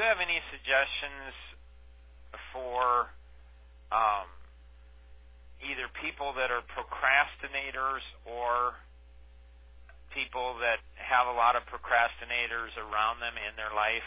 you have any suggestions for either people that are procrastinators or people that have a lot of procrastinators around them in their life?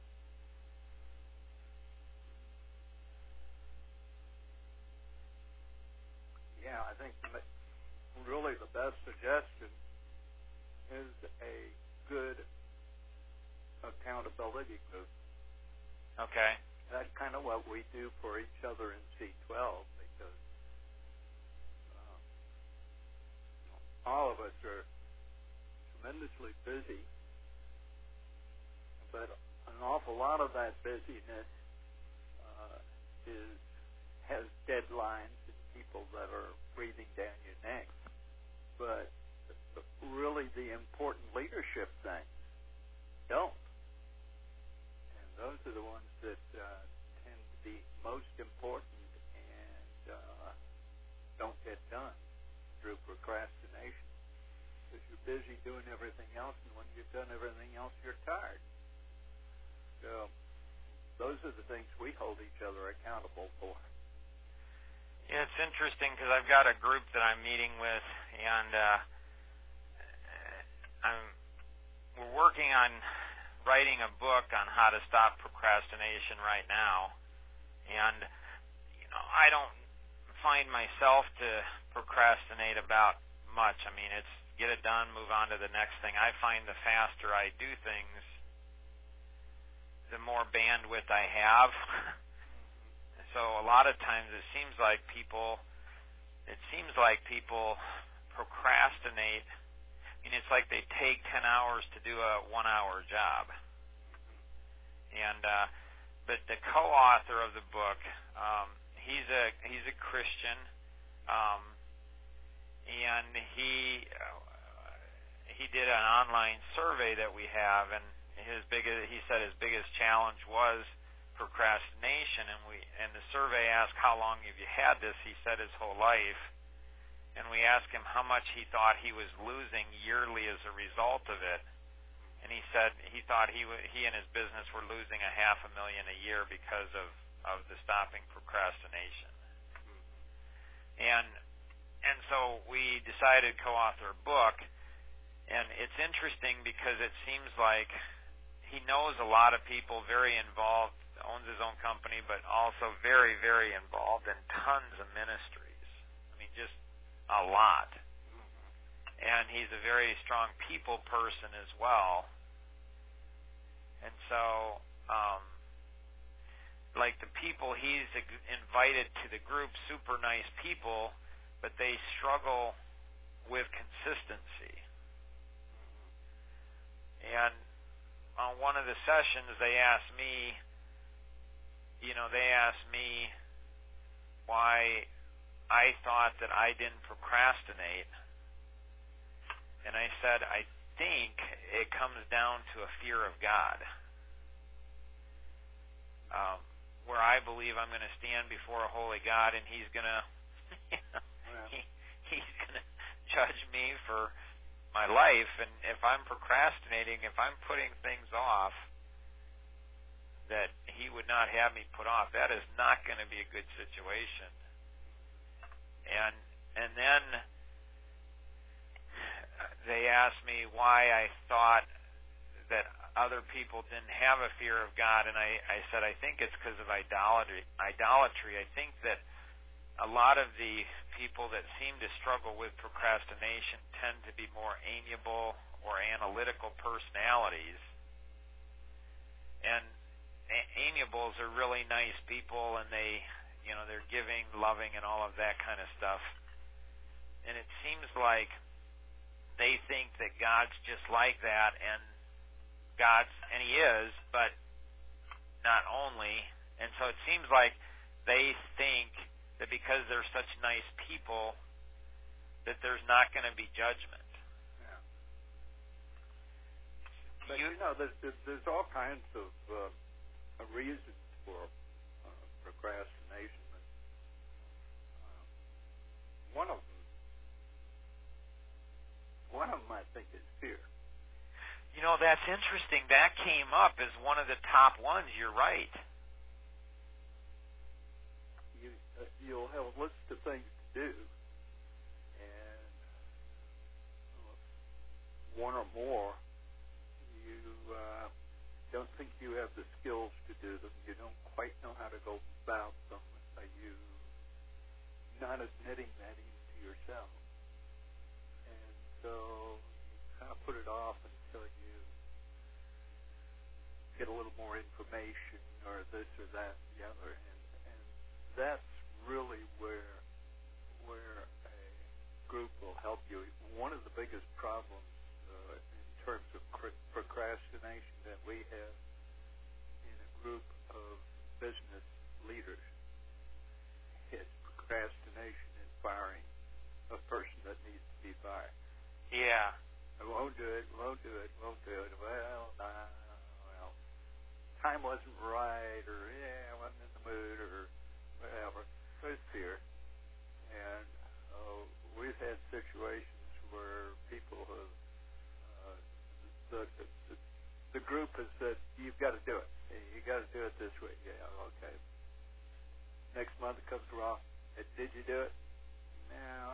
Yeah, I think really the best suggestion is a good accountability group. Okay. That's kind of what we do for each other in C12, because all of us are tremendously busy, but an awful lot of that busyness has deadlines and people that are breathing down your neck. But really the important leadership things don't. And those are the ones that tend to be most important and don't get done through procrastination. Because you're busy doing everything else, and when you've done everything else, you're tired. So those are the things we hold each other accountable for. Yeah, it's interesting because I've got a group that I'm meeting with, and we're working on writing a book on how to stop procrastination right now. And I don't find myself to procrastinate about much. I mean, it's get it done, move on to the next thing. I find the faster I do things, the more bandwidth I have. So a lot of times it seems like people procrastinate. I mean, it's like they take 10 hours to do a 1-hour job. And but the co-author of the book, he's a Christian, and he did an online survey that we have, and he said his biggest challenge was procrastination, and the survey asked how long have you had this. He said his whole life, and we asked him how much he thought he was losing yearly as a result of it, and he said he thought he and his business were losing $500,000 a year because of the stopping procrastination. And so we decided to co-author a book, and it's interesting because it seems like he knows a lot of people, very involved, owns his own company, but also very, very involved in tons of ministries. I mean, just a lot. And he's a very strong people person as well. And so, like the people he's invited to the group, super nice people, but they struggle with consistency. And on one of the sessions, they asked me why I thought that I didn't procrastinate. And I said, I think it comes down to a fear of God. Where I believe I'm going to stand before a holy God, and he's going to he's going to judge me for my life. And if I'm procrastinating, if I'm putting things off that he would not have me put off, that is not going to be a good situation. And then they asked me why I thought that other people didn't have a fear of God, and I said I think it's because of idolatry. I think that a lot of the people that seem to struggle with procrastination tend to be more amiable or analytical personalities. And amiables are really nice people, and they're giving, loving, and all of that kind of stuff. And it seems like they think that God's just like that, and he is, but not only. And so it seems like they think that because they're such nice people, that there's not going to be judgment. Yeah. But there's all kinds of reasons for procrastination. One of them, I think, is fear. that's interesting. That came up as one of the top ones. You're right. You'll have a list of things to do, and one or more, you don't think you have the skills to do them. You don't quite know how to go about them. You not admitting that even to yourself, and so you kind of put it off until you get a little more information or this or that and the other, and that's really where a group will help you. One of the biggest problems in terms of procrastination that we have in a group of business leaders is procrastination in firing a person that needs to be fired. Yeah. I won't do it. Well, time wasn't right, or I wasn't in the mood, or whatever. So it's fear. And we've had situations where people have, the group has said, you've got to do it. You got to do it this way. Yeah, okay. Next month it comes around. Did you do it? No.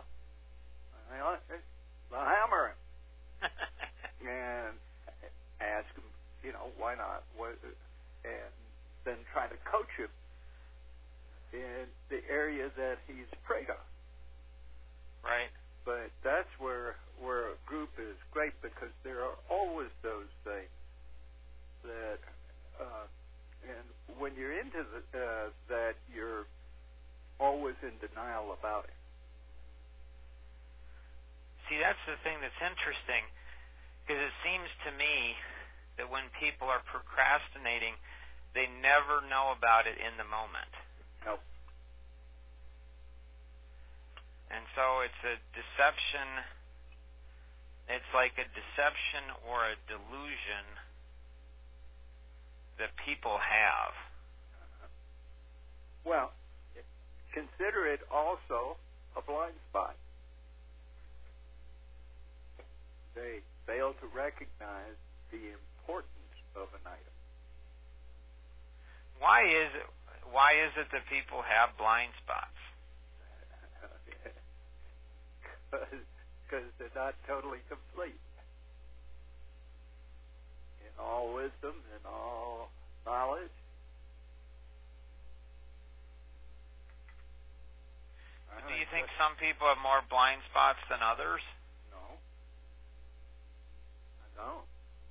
Well, hammer him. And ask him, why not? And then try to coach him in the area that he's afraid of. Right. But that's where a group is great, because there are always those things that, and when you're into that, you're always in denial about it. See, that's the thing that's interesting, because it seems to me that when people are procrastinating, they never know about it in the moment. Nope. And so it's a deception. It's like a deception or a delusion that people have. Well, consider it also a blind spot. They fail to recognize the importance of an item. Why is it that people have blind spots? Because they're not totally complete in all wisdom, in all knowledge. Do you think some people have more blind spots than others? No. I don't.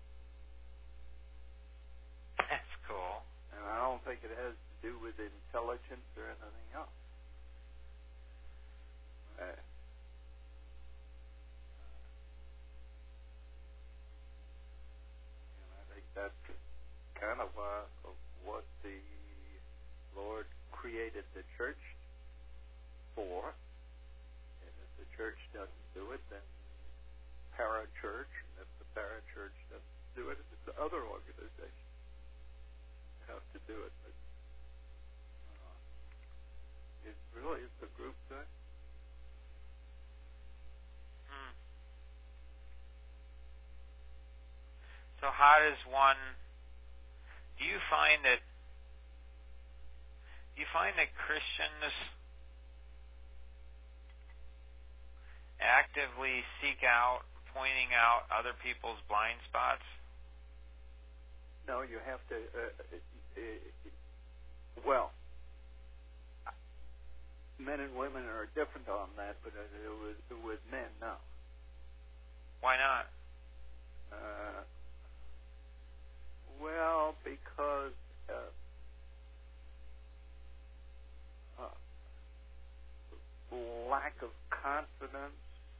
That's cool. And I don't think it has to do with intelligence or anything else. That's kind of what the Lord created the church for. And if the church doesn't do it, then parachurch. And if the parachurch doesn't do it, it's the other organizations have to do it. But it really is the group thing. So how does one? Do you find that Christians actively seek out pointing out other people's blind spots? No, you have to. Well, men and women are different on that, but with men, no. Why not? Well, because lack of confidence,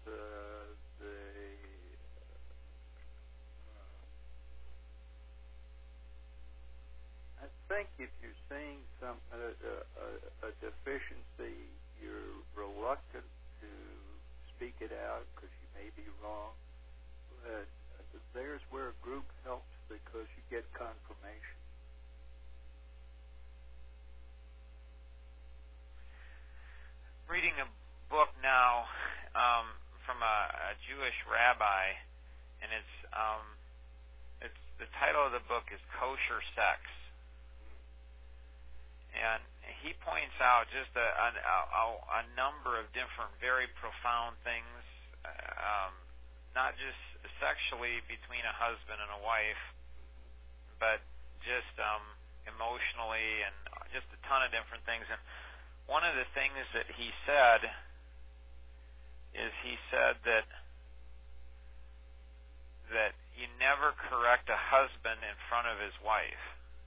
I think if you're seeing some a deficiency, you're reluctant to speak it out because you may be wrong. But there's where a group helps, because you get confirmation. Reading a book now from a Jewish rabbi, and it's the title of the book is Kosher Sex. And he points out just a number of different very profound things, not just sexually between a husband and a wife, but just emotionally and just a ton of different things. And one of the things that he said is that you never correct a husband in front of his wife.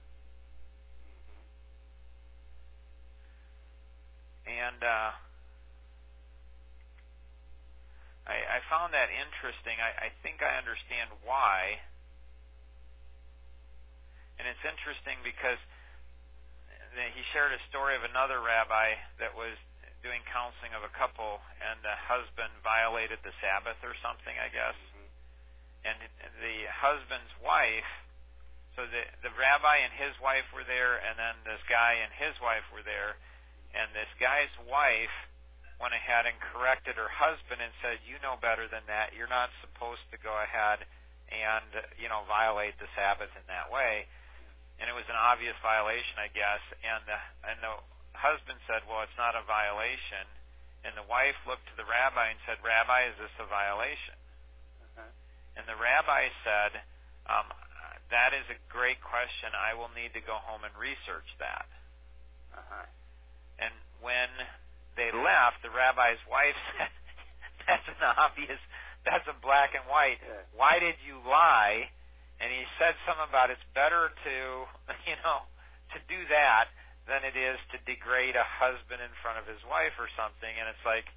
And I found that interesting. I think I understand why. And it's interesting because he shared a story of another rabbi that was doing counseling of a couple, and the husband violated the Sabbath or something, I guess. And the husband's wife, so the rabbi and his wife were there, and then this guy and his wife were there. And this guy's wife went ahead and corrected her husband and said, "You know better than that. You're not supposed to go ahead and, violate the Sabbath in that way." And it was an obvious violation, I guess. And the husband said, "Well, it's not a violation." And the wife looked to the rabbi and said, "Rabbi, is this a violation?" And the rabbi said, "That is a great question. I will need to go home and research that." And when they left, the rabbi's wife said, "That's an obvious, that's a black and white. Why did you lie?" And he said something about it's better to, to do that than it is to degrade a husband in front of his wife or something. And it's like,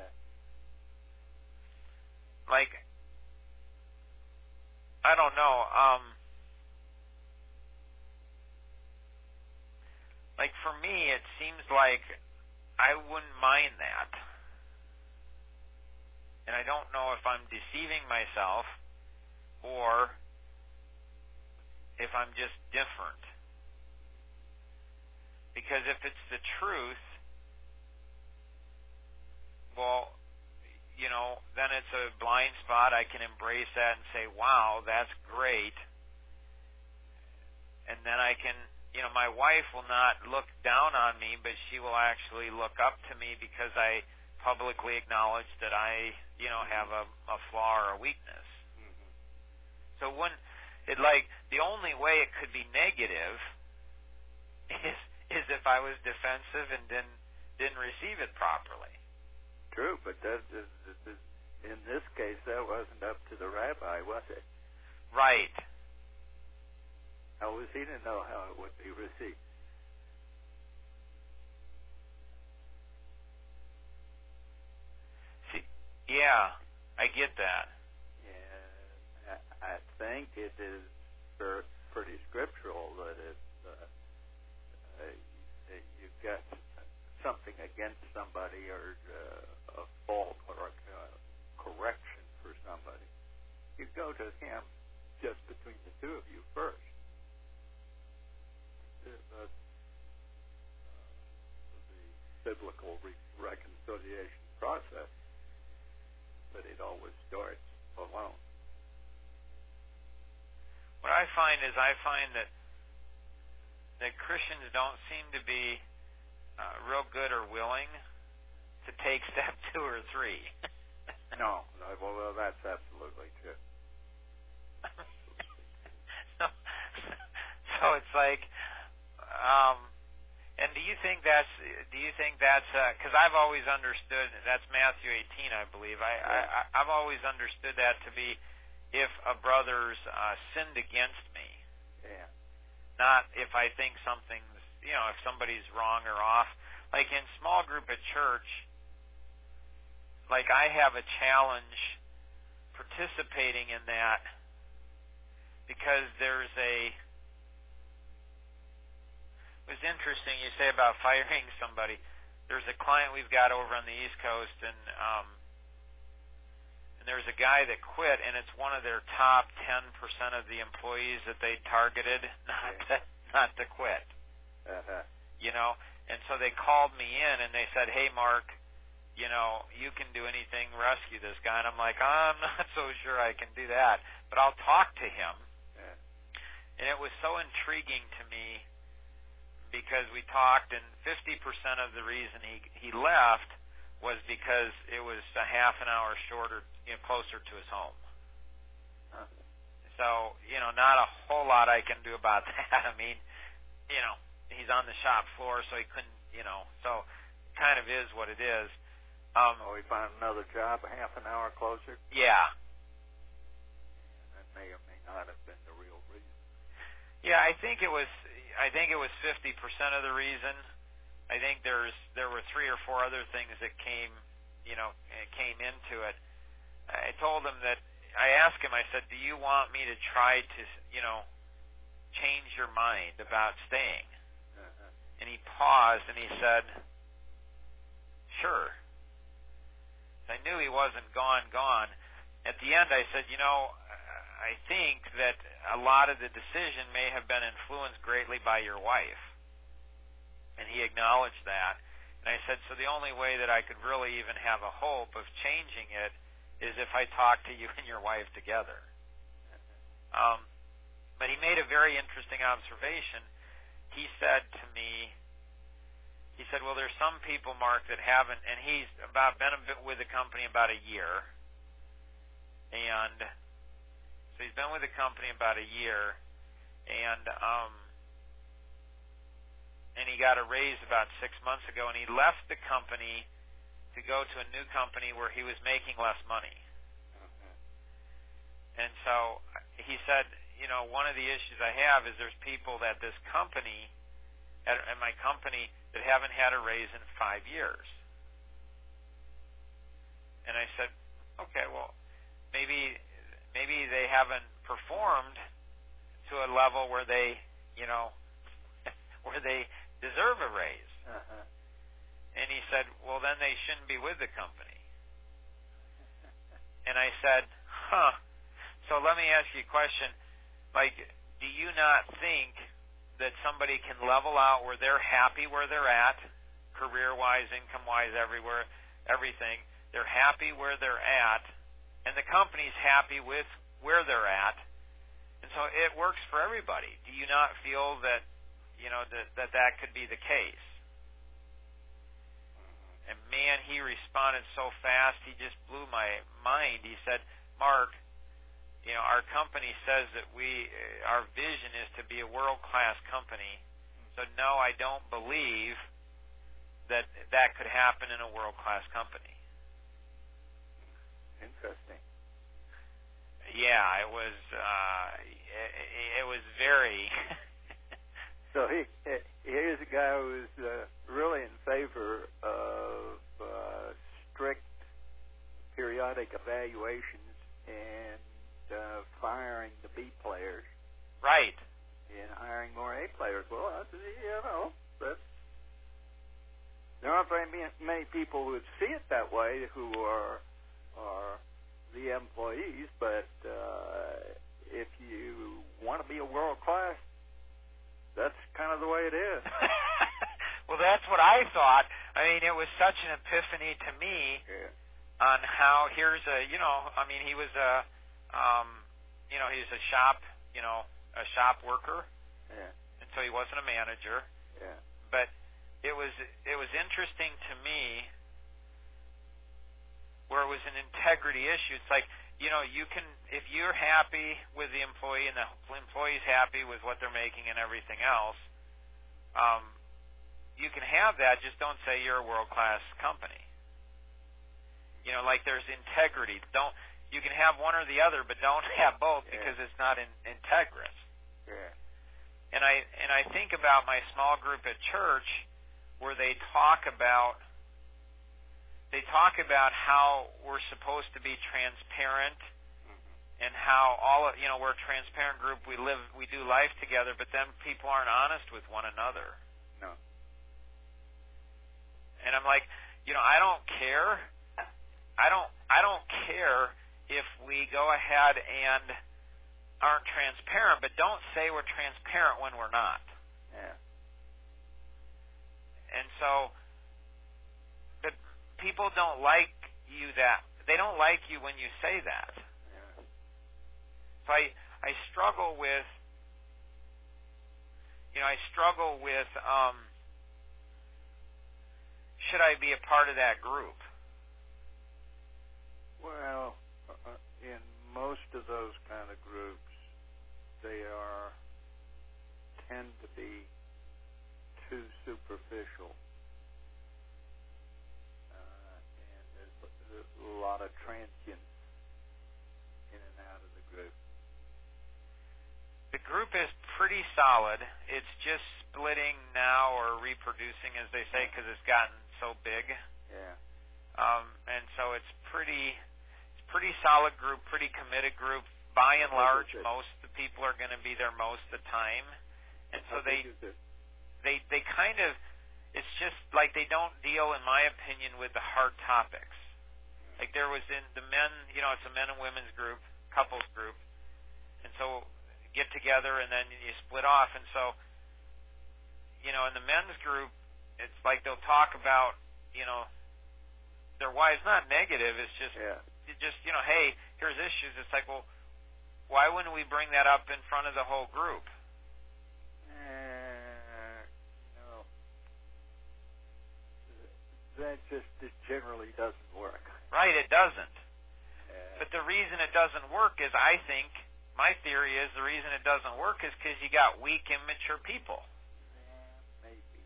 I don't know. For me, it seems like I wouldn't mind that. And I don't know if I'm deceiving myself or if I'm just different. Because if it's the truth, well, then it's a blind spot. I can embrace that and say, "Wow, that's great." And then I can, my wife will not look down on me, but she will actually look up to me because I publicly acknowledge that I, have a flaw or a weakness. So the only way it could be negative is if I was defensive and didn't receive it properly. True, but that is, in this case, that wasn't up to the rabbi, was it? Right. How was he to know how it would be received? See, yeah, I get that. Yeah, I think it is pretty scriptural that if you've got something against somebody or a fault or a correction for somebody, you go to him just between the two of you first. That's the biblical reconciliation process, but it always starts alone. What I find that Christians don't seem to be real good or willing to take step 2 or 3. No, well, that's absolutely true. So it's like, and do you think that's because I've always understood that's Matthew 18, I believe. I've always understood that to be if a brother's sinned against me, not if I think something's, if somebody's wrong or off. Like in small group at church, like I have a challenge participating in that because it was interesting you say about firing somebody. There's a client we've got over on the East Coast, and there's a guy that quit, and it's one of their top 10% of the employees that they targeted not to quit. And so they called me in and they said, "Hey, Mark, you can do anything, rescue this guy." And I'm like, "I'm not so sure I can do that, but I'll talk to him." And it was so intriguing to me because we talked, and 50% of the reason he left was because it was a half an hour shorter, closer to his home. So, not a whole lot I can do about that. I mean, he's on the shop floor, so he couldn't, so it kind of is what it is. He found another job a half an hour closer? Yeah. That may or may not have been the real reason. Yeah, I think it was 50% of the reason. I think there were 3 or 4 other things that came into it. I told him that, I asked him, I said, do you want me to try to, change your mind about staying? And he paused and he said, sure. I knew he wasn't gone. At the end I said, I think that a lot of the decision may have been influenced greatly by your wife. And he acknowledged that. And I said, so the only way that I could really even have a hope of changing it is if I talk to you and your wife together. But he made a very interesting observation. He said to me, well, there's some people, Mark, that haven't, and he's been with the company about a year. And so he's been with the company about a year, and he got a raise about 6 months ago, and he left the company to go to a new company where he was making less money. And so he said, one of the issues I have is there's people at this company, at my company, that haven't had a raise in 5 years. And I said, okay, well, maybe they haven't performed to a level where they, where they deserve a raise. And he said, well, then they shouldn't be with the company. And I said, so let me ask you a question. Do you not think that somebody can level out where they're happy where they're at, career-wise, income-wise, everything. They're happy where they're at, and the company's happy with where they're at, and so it works for everybody. Do you not feel that, that could be the case? And man, he responded so fast, he just blew my mind. He said, Mark, our company says that our vision is to be a world-class company. So no, I don't believe that could happen in a world-class company. Interesting. Yeah, it was very. So here's a guy who's really in favor of strict periodic evaluations and firing the B players, right, and hiring more A players. Well, there aren't very many people who would see it that way who are the employees. But if you want to be a world class, that's kind of the way it is. Well, that's what I thought. I mean, it was such an epiphany to me on how he was he's a shop, a shop worker, and so he wasn't a manager. Yeah. But it was interesting to me where it was an integrity issue. It's like, you can, if you're happy with the employee and the employee's happy with what they're making and everything else, you can have that. Just don't say you're a world-class company. Like there's integrity. You can have one or the other, but don't have both because it's not integrous. Yeah. And I think about my small group at church where they talk about how we're supposed to be transparent, and how we're a transparent group. We do life together, but then people aren't honest with one another. No. And I'm like, I don't care. I don't care if we go ahead and aren't transparent, but don't say we're transparent when we're not. Yeah. And so, but people don't like you that. They don't like you when you say that. Yeah. So I struggle with I struggle with, should I be a part of that group? Well, in most of those kind of groups, they tend to be too superficial, and there's a lot of transients in and out of the group. The group is pretty solid. It's just splitting now, or reproducing, as they say, because it's gotten so big. Yeah. And so it's pretty solid group, pretty committed group. By and large, most of the people are going to be there most of the time, and so they kind of, it's just like they don't deal, in my opinion, with the hard topics. Like there was in the men, it's a men and women's group, couples group, and so get together and then you split off, and so in the men's group, it's like they'll talk about their wives, not negative. It's just hey, here's issues. It's like, well, why wouldn't we bring that up in front of the whole group? That just generally doesn't work. Right, it doesn't. But the reason it doesn't work is, I think, my theory is the reason it doesn't work is because you got weak, immature people. Maybe.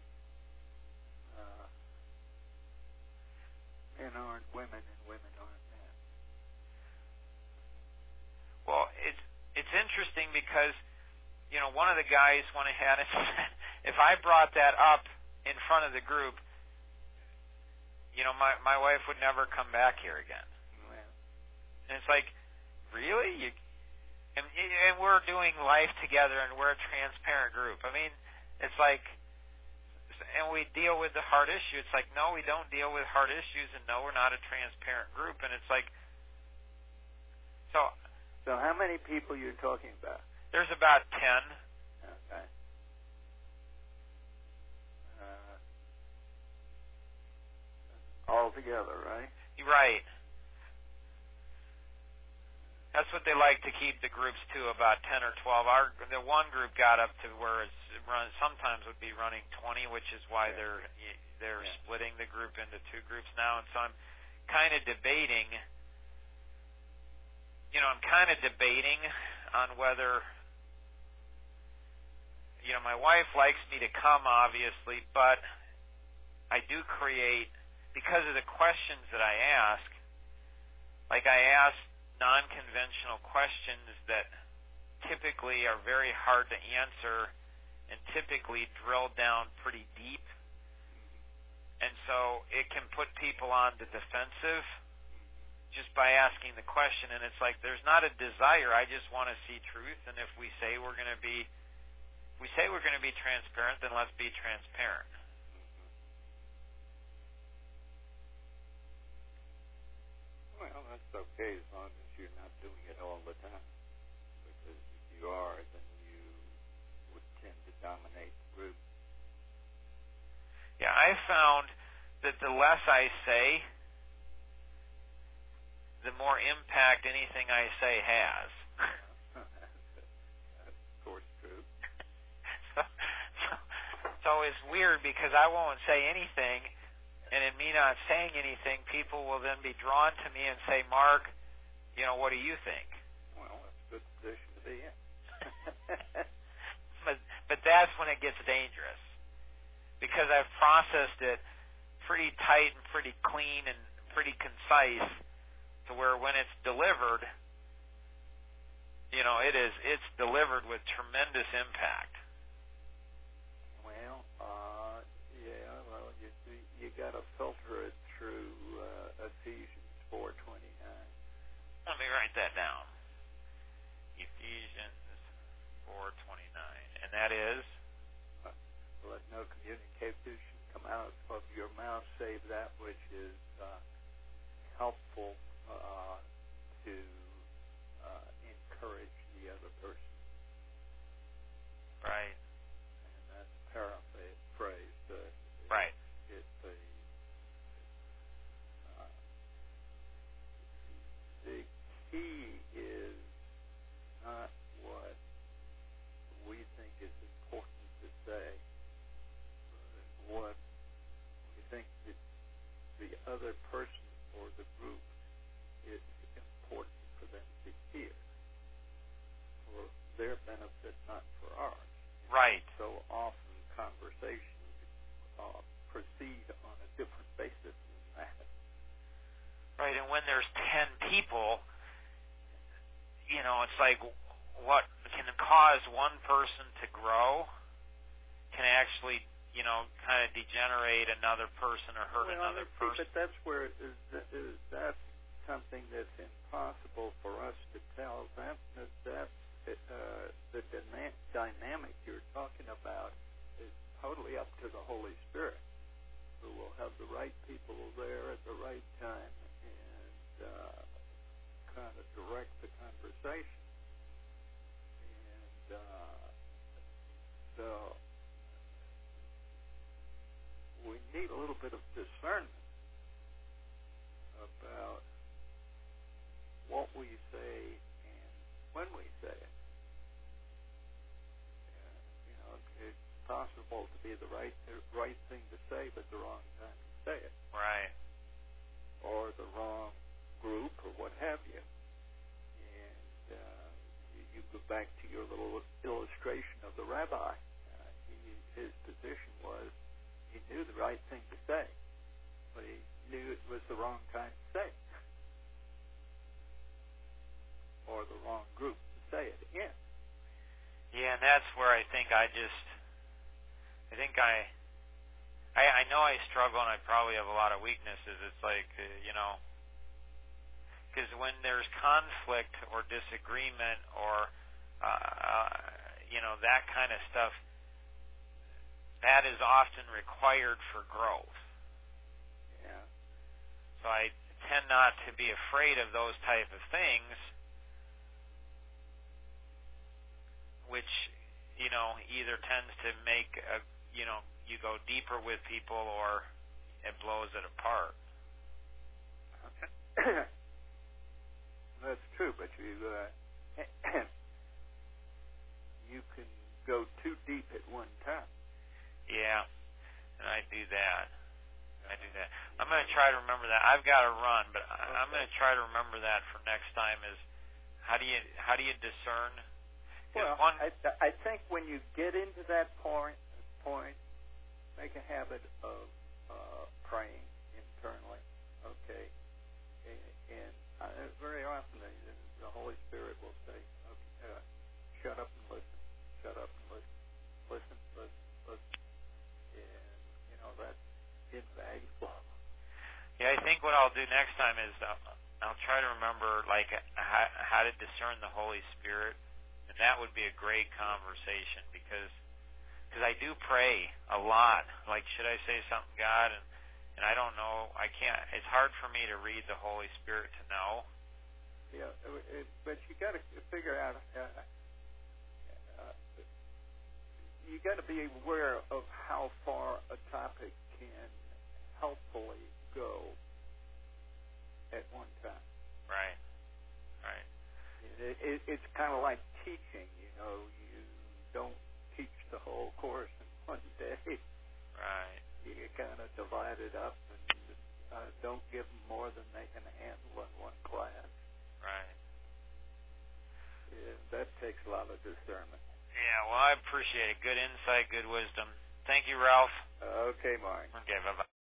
Men aren't women, and women aren't men. Well, it's interesting because, one of the guys went ahead and said, if I brought that up in front of the group, my wife would never come back here again. Well. And it's like, really? And we're doing life together, and we're a transparent group. I mean, it's like, and we deal with the hard issue. It's like, no, we don't deal with hard issues, and no, we're not a transparent group. And it's like, So how many people you're talking about? There's about 10. Okay. All together, right? Right. That's what they like to keep the groups to, about 10 or 12. The one group got up to where sometimes would be running 20, which is why they're splitting the group into two groups now. And so I'm kind of debating. On whether, my wife likes me to come, obviously, but I do create, because of the questions that I ask, like I ask non-conventional questions that typically are very hard to answer and typically drill down pretty deep. And so it can put people on the defensive just by asking the question. And it's like, there's not a desire. I just want to see truth. And if we say we're going to be transparent, then let's be transparent. Well, that's okay as long as you're not doing it all the time. Because if you are, then you would tend to dominate the group. Yeah, I found that the less I say, the more impact anything I say has. That's of course true. So it's weird because I won't say anything, and in me not saying anything, people will then be drawn to me and say, Mark, what do you think? Well, that's a good position to be in. But that's when it gets dangerous, because I've processed it pretty tight and pretty clean and pretty concise, to where when it's delivered, it's delivered with tremendous impact. Well, you got to filter it through Ephesians 4:29. Let me write that down. Ephesians 4:29, and that is, let no communication come out of your mouth save that which is helpful to encourage the other person. Right. And that's paraphrased. Right. The key is not what we think is important to other person or the group is important for them to hear for their benefit, not for ours. Right. So often conversations proceed on a different basis than that. Right, and when there's 10 people, it's like what can cause one person to grow can actually, kind of degenerate another person or hurt another person. But that's where that's something that's impossible for us to tell. That's the dynamic you're talking about is totally up to the Holy Spirit, who will have the right people there at the right time and kind of direct the conversation. And so we need a little bit of discernment about what we say and when we say it. It's possible to be the right thing to say, but the wrong time to say it. Right. Or the wrong group, or what have you. And you go back to your little illustration of the rabbi. His position was he knew the right thing to say, but he knew it was the wrong time to say it. Or the wrong group to say it in. Yeah, and that's where I think I know I struggle and I probably have a lot of weaknesses. It's like, because when there's conflict or disagreement or, that kind of stuff, that is often required for growth. Yeah. So I tend not to be afraid of those type of things, which, either tends to make you go deeper with people or it blows it apart. Okay. That's true, but you can go too deep at one time. Yeah, and I do that. I'm going to try to remember that. I've got to run, but I'm going to try to remember that for next time. Is how do you discern? Well, I think when you get into that point, make a habit of praying internally. Okay, and very often the Holy Spirit will say, "Okay, shut up and listen. Shut up and listen. Listen. And that's invaluable." Yeah, I think what I'll do next time is I'll try to remember how to discern the Holy Spirit. And that would be a great conversation because I do pray a lot. Like, should I say something, God? And I don't know. I can't. It's hard for me to read the Holy Spirit to know. Yeah, but you got to figure out. You got to be aware of how far a topic can helpfully go at one time. Right. It's kind of like teaching. You don't teach the whole course in one day. Right. You kind of divide it up and don't give them more than they can handle in one class. Right. Yeah, that takes a lot of discernment. Yeah, well, I appreciate it. Good insight, good wisdom. Thank you, Ralph. Okay, Mark. Okay, bye-bye.